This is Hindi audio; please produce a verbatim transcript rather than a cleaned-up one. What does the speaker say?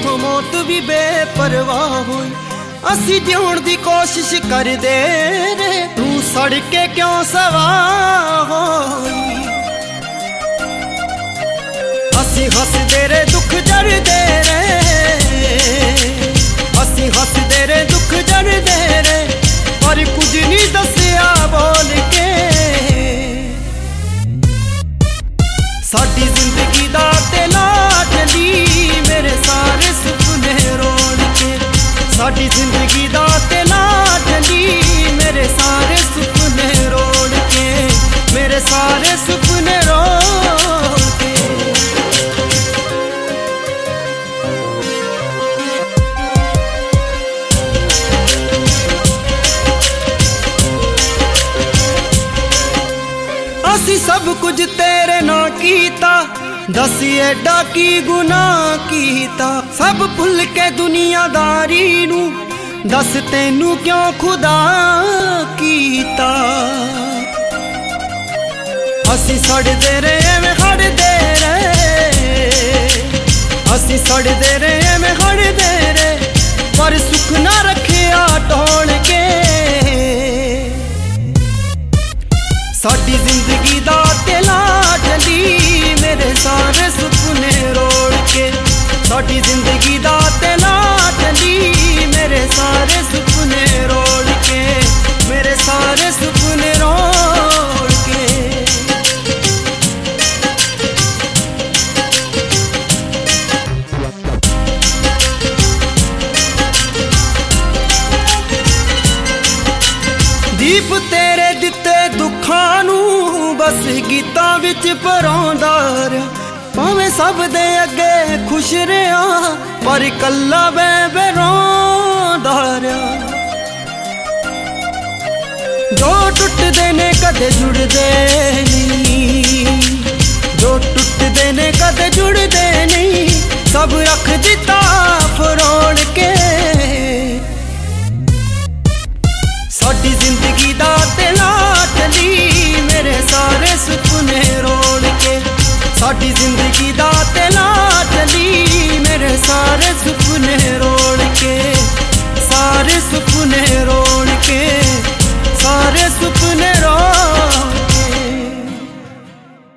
मैथों मौत भी बेपरवाह होई। असी जिउण दी कोशिश करदे रे, तू सड़ के क्यों सवाह होई। असी हसदे रे दुख जरदे रे, असी हसदे रे दुख जरदे रे, पर कुछ नहीं दसिया बोल के। साडी जिंदगी दा ते लाडली मेरे सारे सुपने रोड़ के। साडी जिंदगी दा ते लाडली मेरे सारे सुपने रोड़ के, मेरे सारे सुपने रोड़ के। असी सब कुछ तेरे ना कीता, दस एडा की गुनाह कीता। सब भुल के दुनियादारी नू, दस तेनू क्यों खुदा कीता। असी सड़दे रे एवें खड़दे रे, असी सड़दे रे एवें खड़दे रे, पर सुख ना रखिया टोल के। साडी जिंदगी दा ते लाडली मेरे सारे सुपने रोड़ के। साडी जिंदगी दा ते लाडली मेरे सारे सुपने रोड़ के, मेरे सारे सुपने रोड़ के। दीप तेरे दिते दुखां नू बस गीतां विच परोंदा रहा। भावें सब दे अगे खुश रहा, पर कल्ला मैं बेरोंदा रहा। जो टुटदे ने कदे जुड़दे नहीं, जो टुटदे ने कदे जुड़दे नहीं, सब रख दिता फरोड़ के। साडी जिंदगी दा ते लाडली मेरे सारे सुपने रोड़ के। साडी जिंदगी दा